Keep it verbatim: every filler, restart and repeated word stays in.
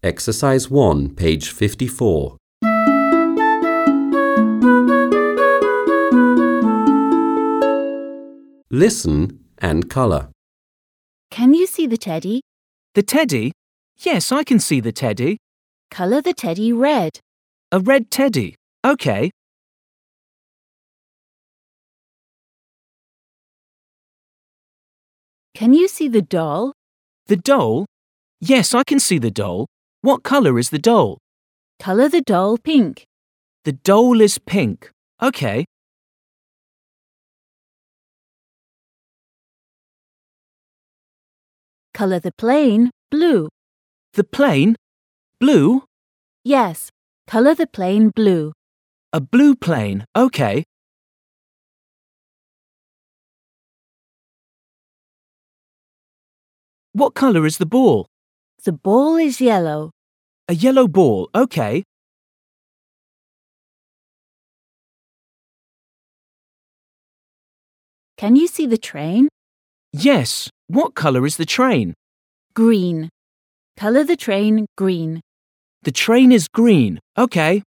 Exercise one, page fifty-four. Listen and colour. Can you see the teddy? The teddy? Yes, I can see the teddy. Colour the teddy red. A red teddy. OK. Can you see the doll? The doll? Yes, I can see the doll. What colour is the doll? Colour the doll pink. The doll is pink. OK. Colour the plane blue. The plane? Blue? Yes, colour the plane blue. A blue plane. OK. What colour is the ball? The ball is yellow. A yellow ball. OK. Can you see the train? Yes. What colour is the train? Green. Colour the train green. The train is green. OK.